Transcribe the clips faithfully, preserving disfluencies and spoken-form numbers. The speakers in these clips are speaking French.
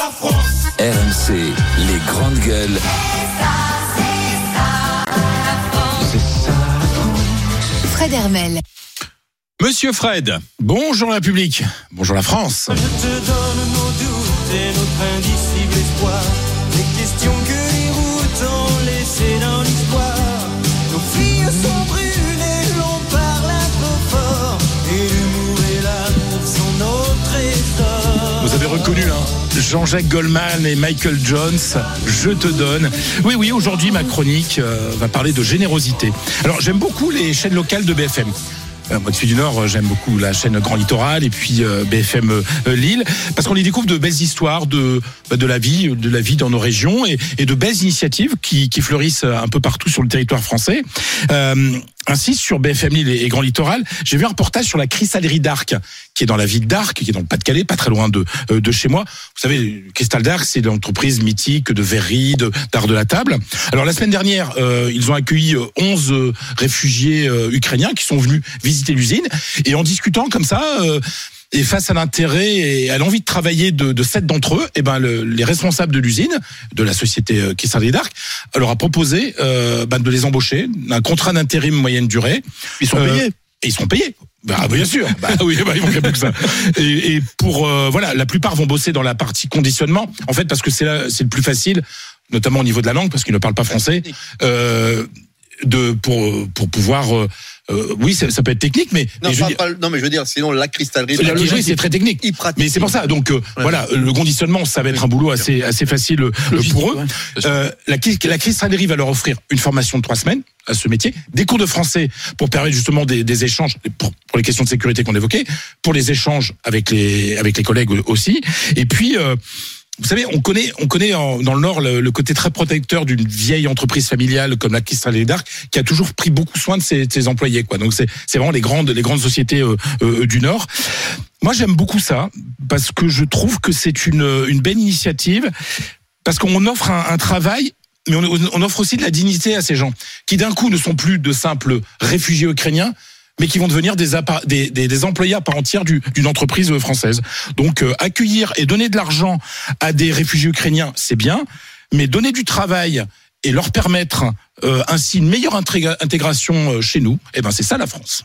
la France. R M C, les grandes gueules. Fred Hermel. Monsieur Fred, bonjour la République, bonjour la France. Je te donne nos doutes et notre indicible espoir. Les questions que les routes ont laissées dans l'histoire. Nos filles sont brûlées, l'on parle un peu fort. Et l'humour et l'amour sont nos trésors. Vous avez reconnu, hein, Jean-Jacques Goldman et Michael Jones, Je te donne. Oui, oui, aujourd'hui ma chronique euh, va parler de générosité. Alors j'aime beaucoup les chaînes locales de B F M. Euh, moi, de Sud du Nord, j'aime beaucoup la chaîne Grand Littoral et puis euh, B F M euh, Lille, parce qu'on y découvre de belles histoires de bah, de la vie, de la vie dans nos régions et, et de belles initiatives qui, qui fleurissent un peu partout sur le territoire français. Euh, ainsi, sur B F M Lille et Grand Littoral, j'ai vu un reportage sur la cristallerie d'Arc, qui est dans la ville d'Arc, qui est dans le Pas-de-Calais, pas très loin de euh, de chez moi. Vous savez, Cristal d'Arc, c'est l'entreprise mythique de verrerie, de, d'art de la table. Alors la semaine dernière, euh, ils ont accueilli onze euh, réfugiés euh, ukrainiens qui sont venus visiter l'usine, et en discutant comme ça, euh, et face à l'intérêt et à l'envie de travailler de, de sept d'entre eux, et ben le, les responsables de l'usine, de la société euh, Cristallerie d'Arc, leur a proposé euh, ben, de les embaucher, un contrat d'intérim moyenne durée. Ils sont Euh, payés. Et ils sont payés. Bah bien sûr. Bah oui, bah, il manquerait plus que ça. Et, et pour euh, voilà, la plupart vont bosser dans la partie conditionnement. En fait, parce que c'est là, c'est le plus facile, notamment au niveau de la langue, parce qu'ils ne parlent pas français. Euh, de pour pour pouvoir. Euh, euh, oui, ça, ça peut être technique, mais, Non, mais je pas, veux dire, pas- non, mais je veux dire, sinon la cristallerie. la logique, c'est très technique. Ils pratiquent. Mais c'est pour ça. Donc euh, Ouais. voilà, le conditionnement, ça va être un boulot assez assez facile euh, pour eux. ouais. Euh, la, la cristallerie va leur offrir une formation de trois semaines à ce métier, des cours de français pour permettre justement des, des échanges pour, pour les questions de sécurité qu'on évoquait, pour les échanges avec les avec les collègues aussi. Et puis euh, vous savez, on connaît, on connaît en, dans le Nord le, le côté très protecteur d'une vieille entreprise familiale comme la Cristallerie d'Arc, qui a toujours pris beaucoup soin de ses, de ses employés, quoi. Donc c'est, c'est vraiment les grandes, les grandes sociétés euh, euh, du Nord. Moi, j'aime beaucoup ça parce que je trouve que c'est une, une belle initiative, parce qu'on offre un, un travail. Mais on, on offre aussi de la dignité à ces gens qui d'un coup ne sont plus de simples réfugiés ukrainiens, mais qui vont devenir des, appart- des, des, des employés à part entière du, d'une entreprise française. Donc euh, accueillir et donner de l'argent à des réfugiés ukrainiens, c'est bien, mais donner du travail et leur permettre euh, ainsi une meilleure intégra- intégration euh, chez nous, eh ben c'est ça la France.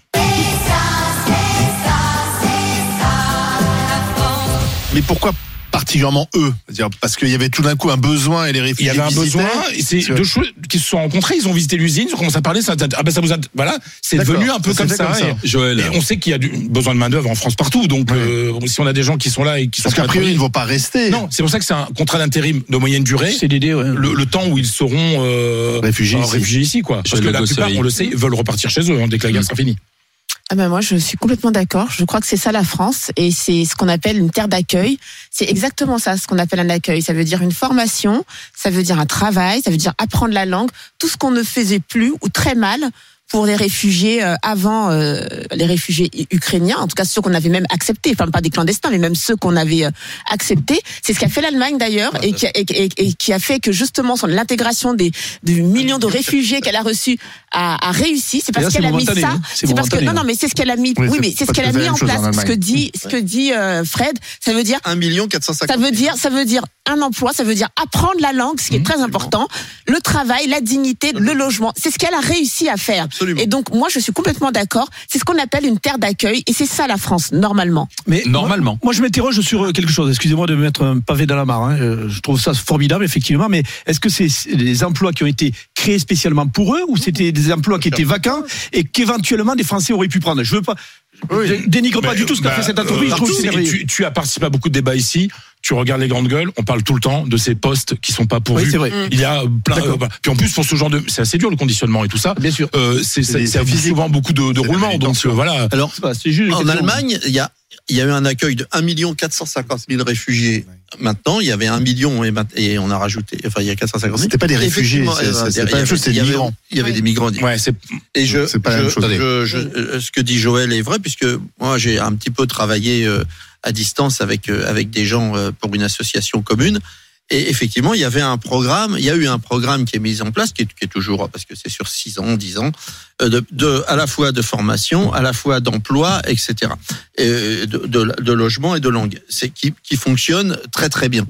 Mais pourquoi particulièrement eux? C'est-à-dire parce qu'il y avait tout d'un coup un besoin et les Il réfugiés y avait un visitaient. besoin, et c'est Tu deux choses qui se sont rencontrées, ils ont visité l'usine, ils ont commencé à parler, ça, ah ben ça vous a, voilà, c'est D'accord. devenu un peu Ça comme s'est ça. fait comme et- ça. Joël. Et on sait qu'il y a du, besoin de main d'œuvre en France partout, donc Ouais. euh, si on a des gens qui sont là et qui sont Parce qu'a prêts à priori, ils ne travailler- vont pas rester. non, c'est pour ça que c'est un contrat d'intérim de moyenne durée. C D D, ouais. Le, le temps où ils seront euh, Réfugiés euh, ici. réfugiés ici, quoi. Parce que la plupart, on le sait, veulent repartir chez eux hein, dès que la guerre sera finie. Ah ben moi, je suis complètement d'accord. Je crois que c'est ça la France, et c'est ce qu'on appelle une terre d'accueil. C'est exactement ça, ce qu'on appelle un accueil. Ça veut dire une formation, ça veut dire un travail, ça veut dire apprendre la langue, tout ce qu'on ne faisait plus ou très mal pour les réfugiés euh, avant euh, les réfugiés ukrainiens, en tout cas ceux qu'on avait même acceptés, enfin pas des clandestins, mais même ceux qu'on avait euh, acceptés. C'est ce qu'a fait l'Allemagne d'ailleurs, et qui, a, et, et, et qui a fait que justement son l'intégration des, des millions de réfugiés qu'elle a reçus a, a réussi. C'est parce là, qu'elle c'est a mis momentané, ça. hein. C'est C'est parce que momentané, non non hein. mais c'est ce qu'elle a mis. Oui, Oui c'est mais c'est ce parce qu'elle a que c'est mis la en même chose place. en Ce que Allemagne. dit ce que dit euh, Fred, ça veut dire un million quatre cent cinquante ça veut dire, ça veut dire un emploi, ça veut dire apprendre la langue, ce qui est très important, le travail, la dignité, le logement. C'est ce qu'elle a réussi à faire. Absolument. Et donc, moi, je suis complètement d'accord. C'est ce qu'on appelle une terre d'accueil, et c'est ça la France, normalement. Mais Normalement. Moi, moi, je m'interroge sur quelque chose. Excusez-moi de mettre un pavé dans la mare. Hein. Euh, Je trouve ça formidable, effectivement. Mais est-ce que c'est des emplois qui ont été créés spécialement pour eux, ou c'était des emplois qui étaient vacants et qu'éventuellement des Français auraient pu prendre? Je veux pas. Je dénigre pas Mais, du tout ce qu'a bah, fait cette entreprise. euh, je trouve que c'est tu, merveilleux. tu, tu as participé à beaucoup de débats ici. Tu regardes les grandes gueules, on parle tout le temps de ces postes qui sont pas pourvus. Oui, c'est vrai. Il y a plein. D'accord. euh, bah, puis en plus pour ce genre de, c'est assez dur le conditionnement et tout ça. Bien sûr. Euh, c'est C'est- c'est c'est souvent beaucoup de, de C'est roulements. la Donc manutention. euh, voilà. Alors, C'est pas- c'est juste une en question. Allemagne, il y a, il y a eu un accueil de un million quatre cent cinquante mille réfugiés. Maintenant, il y avait un million et, ma- et on a rajouté, enfin, il y a quatre cent cinquante mille. C'était pas des réfugiés, Effectivement, c'est- c'est- euh, c'est il y pas la même avait- chose, c'est il y des avait- migrants. Il y avait des migrants. Ouais, c'est Et je, C'est pas la je- même chose. je- je- euh, ce que dit Joël est vrai, puisque moi j'ai un petit peu travaillé euh, à distance avec euh, avec des gens euh, pour une association commune. Et effectivement, il y avait un programme, il y a eu un programme qui est mis en place, qui est, qui est toujours, parce que c'est sur six ans, dix ans, euh, de, de, à la fois de formation, à la fois d'emploi, et cetera, et de, de, de logement et de langue, c'est qui, qui fonctionne très très bien.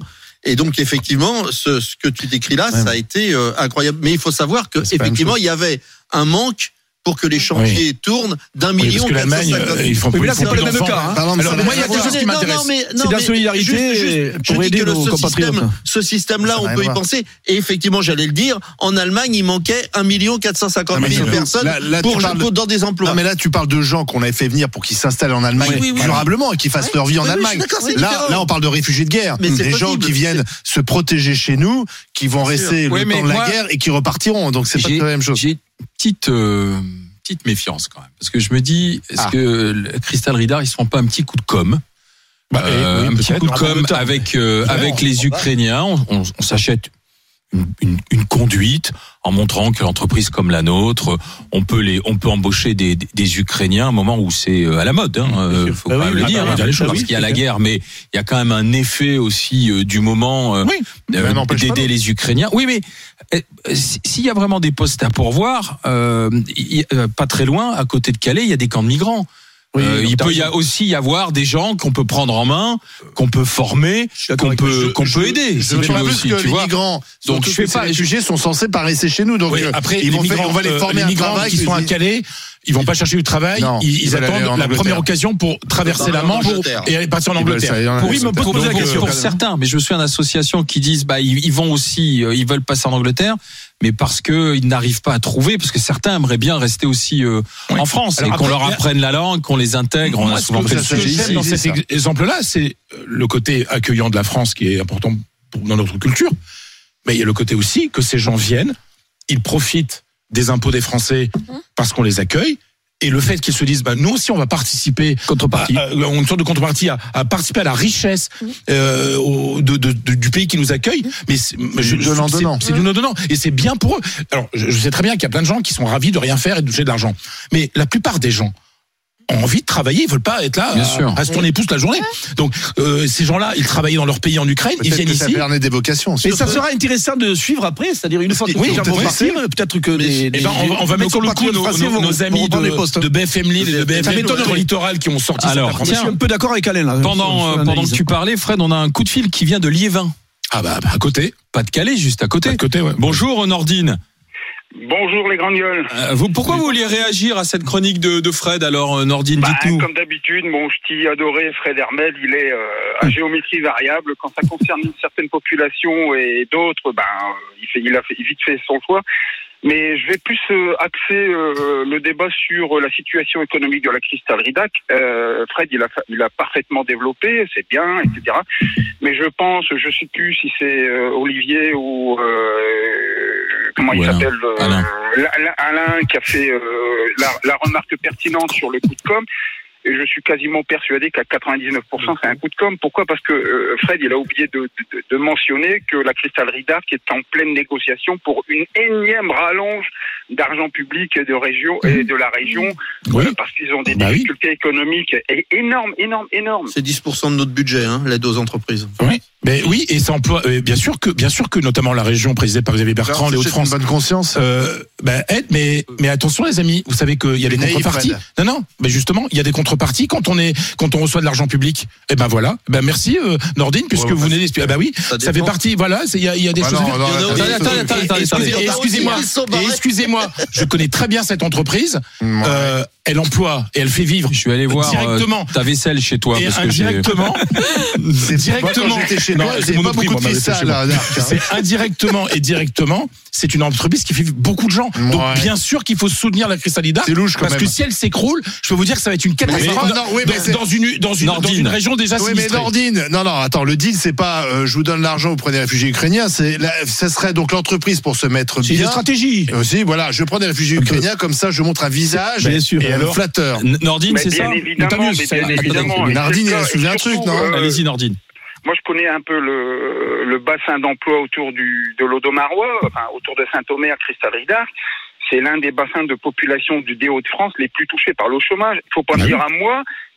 Et donc effectivement, ce, ce que tu décris là, ouais. ça a été euh, incroyable. Mais il faut savoir que effectivement, il y avait un manque pour que les chantiers oui. tournent d'un oui, million quatre cent cinquante mille. Ils font plus, là, c'est pas le même cas. Hein. Alors, Alors moi, il y a quelque chose qui m'intéresse. C'est de la solidarité juste, juste, pour aider nos compatriotes. Ce système-là, on peut y penser. Et effectivement, j'allais le dire, en Allemagne, il manquait un million quatre cent cinquante mille personnes là, là, pour, pour dans des emplois. Non, mais là, tu parles de gens qu'on avait fait venir pour qu'ils s'installent en Allemagne oui, oui, durablement oui. et qu'ils fassent oui. leur vie en oui, Allemagne. Oui, là, là, on parle de réfugiés de guerre. Des gens qui viennent se protéger chez nous, qui vont rester le temps de la guerre et qui repartiront. Donc, c'est pas la même chose. J'ai petite petite méfiance quand même, parce que je me dis, est-ce ah. que Crystal Ridar, ils se font pas un petit coup de com', bah, euh, oui, un petit coup de com' avec euh, avec les Ukrainiens, on, on, on s'achète une, une, une conduite en montrant que l'entreprise comme la nôtre, on peut les, on peut embaucher des, des, des Ukrainiens à un moment où c'est à la mode, hein, euh, faut bah quand oui, même le dire, hein, parce oui, qu'il y a la guerre, mais il y a quand même un effet aussi euh, du moment euh, oui, euh, d'aider les Ukrainiens. Oui, mais euh, s'il y a vraiment des postes à pourvoir, euh, y, euh, pas très loin, à côté de Calais, il y a des camps de migrants. Oui, euh, il peut y a aussi y avoir des gens qu'on peut prendre en main, qu'on peut former, qu'on peut je, qu'on je, peut aider. Je, si je tu veux aussi, que tu les vois. Migrants, donc je fais pas. Les réfugiés sont censés pas rester chez nous. Donc oui, après, ils vont les faire, migrants, on va les former euh, les migrants travail, qui sont à Calais. Ils vont pas chercher du travail, non, ils, ils, ils attendent la première occasion pour traverser la Manche et aller partir en Angleterre. Pour, oui, me pour, poser la question. Pour certains, mais je me souviens d'associations qui disent bah ils, ils vont aussi, ils veulent passer en Angleterre, mais parce que ils n'arrivent pas à trouver, parce que certains aimeraient bien rester aussi euh, oui. en France alors et qu'on après, leur apprenne la langue, qu'on les intègre. On a souvent fait ce que j'aime dans cet exemple-là, c'est le côté accueillant de la France qui est important dans notre culture, mais il y a le côté aussi que ces gens viennent, ils profitent des impôts des Français parce qu'on les accueille, et le fait qu'ils se disent bah nous aussi on va participer contrepartie à, à, une sorte de contrepartie à, à participer à la richesse euh, au, de, de, de, du pays qui nous accueille, mais c'est, je, de l'en donnant. c'est, c'est du donnant et c'est bien pour eux. Alors je, je sais très bien qu'il y a plein de gens qui sont ravis de rien faire et de toucher de l'argent, mais la plupart des gens ont envie de travailler, ils veulent pas être là à, à se tourner les pouces la journée. Donc euh, ces gens-là, ils travaillaient dans leur pays en Ukraine, peut-être ils viennent que ici. Ça permet des vocations. Mais ça sera intéressant de suivre après, c'est-à-dire une fois que oui, les gens vont partir, peut-être que des, des, ben, on va, on va mettre sur le coup nos, nos, nos amis de, de B F M Lille et de B F M Littoral qui ont sorti Alors, ça. Tiens, je suis un peu d'accord avec Alain là. Pendant euh, pendant que tu parlais, Fred, on a un coup de fil qui vient de Liévin. Ah bah, bah à côté. Pas de Calais, juste à côté. À côté, ouais. Bonjour Nordine. Bonjour les grandes gueules. Euh, vous, pourquoi vous vouliez réagir à cette chronique de, de Fred alors, Nordine, bah, dites-nous. Comme d'habitude, mon ch'ti adoré Fred Hermel, il est euh, à géométrie variable. Quand ça concerne une certaine population et d'autres, ben il fait, il a fait, vite fait son choix. Mais je vais plus euh, axer euh, le débat sur la situation économique de la Crystal Ridac. Euh, Fred, il a, il a parfaitement développé, c'est bien, et cetera. Mais je pense, je sais plus si c'est euh, Olivier ou euh, comment ouais, il s'appelle, euh, Alain. Alain qui a fait euh, la, la remarque pertinente sur le coup de com'. Et je suis quasiment persuadé qu'à quatre-vingt-dix-neuf pour cent c'est un coup de com'. Pourquoi ? Parce que euh, Fred, il a oublié de, de, de mentionner que la Crystal Ridar est en pleine négociation pour une énième rallonge d'argent public de région et de la région, oui. euh, parce qu'ils ont des bah difficultés oui. économiques énormes, énormes, énormes. C'est dix pour cent de notre budget, hein, l'aide aux entreprises. Oui. Mais oui, et ça emploie euh, bien sûr que bien sûr que notamment la région présidée par Xavier Bertrand, les Hauts-de-France, bonne conscience. Euh, ben aide, mais mais attention les amis, vous savez qu'il y a des contreparties. Non non, mais justement il y a des contreparties quand on est quand on reçoit de l'argent public. Et ben voilà, ben merci euh, Nordine puisque ouais, vous venez d'expliquer. Ah ben oui, ça, ça fait partie. Voilà, il y a il y a des bah choses. Non, non, non, attends, attends, attends, excusez-moi, excusez-moi, je connais très bien cette entreprise. Euh, elle emploie et elle fait vivre. Je suis allé voir directement euh, ta vaisselle chez toi et parce que directement, c'est directement. Non, c'est pas beaucoup de ça, là. C'est indirectement et directement, c'est une entreprise qui fait beaucoup de gens. Ouais. Donc bien sûr qu'il faut soutenir la Crystal Ridar. C'est louche quand parce même. que si elle s'écroule, je peux vous dire que ça va être une catastrophe dans, oui, dans une dans une dans une région déjà oui, sinistrée. Mais Nordine, non non, attends, le deal c'est pas euh, je vous donne l'argent, vous prenez les réfugiés ukrainiens, c'est la, ça serait donc l'entreprise pour se mettre c'est bien. C'est une stratégie. Aussi, voilà, je prends des réfugiés ukrainiens comme ça, je montre un visage bien sûr. Et alors flatteur. Nordine, c'est ça. Évidemment, mais bien évidemment. Nordine, il a soulevé un truc, non ? Allez-y Nordine. Moi, je connais un peu le, le bassin d'emploi autour du, de l'Audomarois, enfin, autour de Saint-Omer, Crystal Ridar. C'est l'un des bassins de population du des Hauts-de-France les plus touchés par le chômage. Il faut pas me dire à moi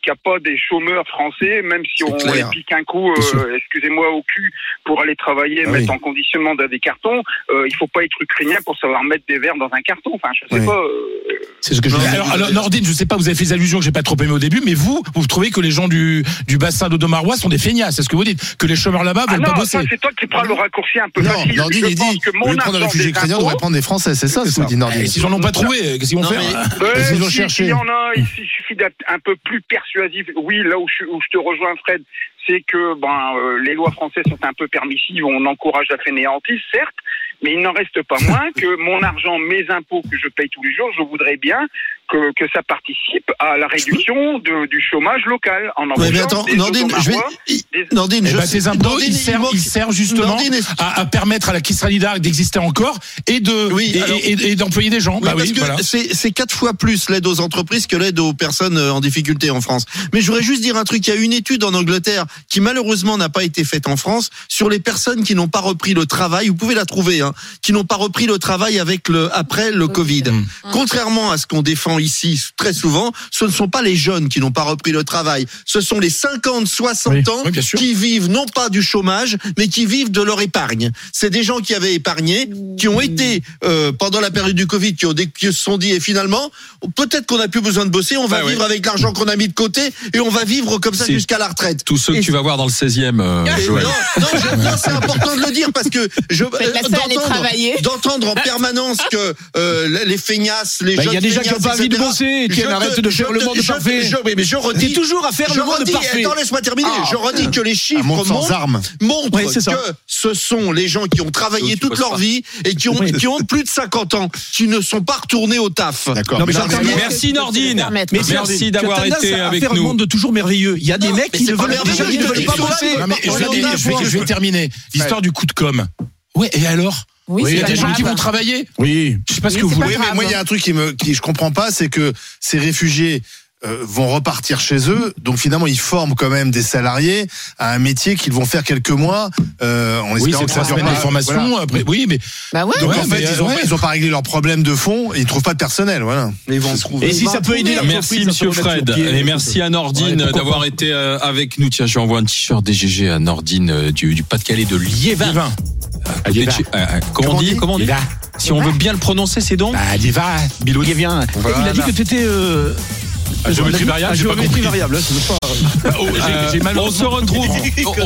qu'il n'y a pas des chômeurs français, même si on les pique un coup, euh, excusez-moi, au cul pour aller travailler, ah, mettre oui. en conditionnement dans des cartons. Euh, il faut pas être ukrainien pour savoir mettre des verres dans un carton. Enfin, je sais oui. pas. Euh... C'est ce que je veux dire. Alors, alors, Nordine, je sais pas, vous avez fait des allusions que j'ai pas trop aimé au début, mais vous, vous trouvez que les gens du, du bassin d'Audomarois sont des feignasses, c'est ce que vous dites, que les chômeurs là-bas veulent ah non, pas bosser. Ça, c'est toi qui prends le raccourci un peu non, facile. Nordine, il dit, que mon prendre des réfugiés ukrainiens, on devrait prendre des Français, c'est ça, ce que vous dites, Nordine. S'ils en ont pas trouvé, qu'est-ce qu'ils vont faire? Ils vont chercher. Il y en a, il suffit d'être un peu plus persuasif. Oui, là où je, où je te rejoins, Fred, c'est que ben euh, les lois françaises sont un peu permissives, on encourage la fainéantise, certes, mais il n'en reste pas moins que mon argent, mes impôts que je paye tous les jours, je voudrais bien que, que ça participe à la réduction de, du chômage local en envoyant mais attends, des Nordine, je vais... des... Nordine, eh je... ben, ces impôts, Nordine, ils, servent, ils servent justement Nordine, à, à permettre à la Caisse Solidaire d'exister encore et de oui, et, alors, et, et, et d'employer des gens. Oui, bah parce oui, que voilà. c'est, c'est quatre fois plus l'aide aux entreprises que l'aide aux personnes en difficulté en France. Mais je voudrais juste dire un truc, il y a une étude en Angleterre qui malheureusement n'a pas été faite en France sur les personnes qui n'ont pas repris le travail, vous pouvez la trouver, hein, qui n'ont pas repris le travail avec le après le Covid. Mmh. Contrairement à ce qu'on défend ici très souvent, ce ne sont pas les jeunes qui n'ont pas repris le travail, ce sont les cinquante soixante oui, ans oui, qui vivent non pas du chômage, mais qui vivent de leur épargne. C'est des gens qui avaient épargné, qui ont été euh, pendant la période du Covid, qui, ont, qui se sont dit et finalement, peut-être qu'on n'a plus besoin de bosser, on va bah vivre ouais. avec l'argent qu'on a mis de côté et on va vivre comme ça c'est jusqu'à la retraite. Tous ceux et que tu vas voir dans le seizième, euh, Joël. Non, non, je, non, c'est important de le dire parce que je euh, d'entendre, d'entendre en permanence que euh, les feignasses, les bah, jeunes, il y a des gens qui n'ont pas envie de bosser, qui arrêtent de faire le monde je, parfait. Je, oui, mais je redis, c'est toujours à faire le monde redis, parfait. Attends, laisse-moi terminer. Ah, je redis que les chiffres montrent, montrent ouais, que ce sont les gens qui ont travaillé donc, toute leur pas. vie et qui ont, oui. qui ont plus de cinquante ans, qui ne sont pas retournés au taf. D'accord. Non, mais mais merci Nordine. Mais merci d'avoir été avec nous. Faire un monde toujours merveilleux. Il y a des mecs qui ne veulent pas bosser. Je vais terminer. L'histoire du coup de com'. Ouais, et alors? Oui, il y a des gens qui vont travailler. Oui. Je sais pas ce que vous voulez. Oui, mais moi, il y a un truc qui me, qui je comprends pas, c'est que ces réfugiés euh, vont repartir chez eux. Donc finalement, ils forment quand même des salariés à un métier qu'ils vont faire quelques mois. Euh, en oui, c'est que ça se met des formations. Voilà. Après, oui, mais bah ouais. donc ouais, en fait, ils ont, ouais. ils ont pas réglé leurs problèmes de fond. Et ils trouvent pas de personnel. Voilà. Ils vont trouver. Et si ça peut aider la Merci Monsieur Fred et merci à Nordine ouais, d'avoir pas. été avec nous. Tiens, je envoie un t-shirt D G G à Nordine du, du Pas-de-Calais de Liévin. Liévin. Euh, Liévin. Euh, comment on dit, comment on dit si on veut bien le prononcer, c'est donc bah, Liévin. Bilou Liévin. Voilà. Il a dit que tu étais euh... À géométrie variable, à géométrie variable, c'est pas. Oh, j'ai, j'ai mal on se retrouve.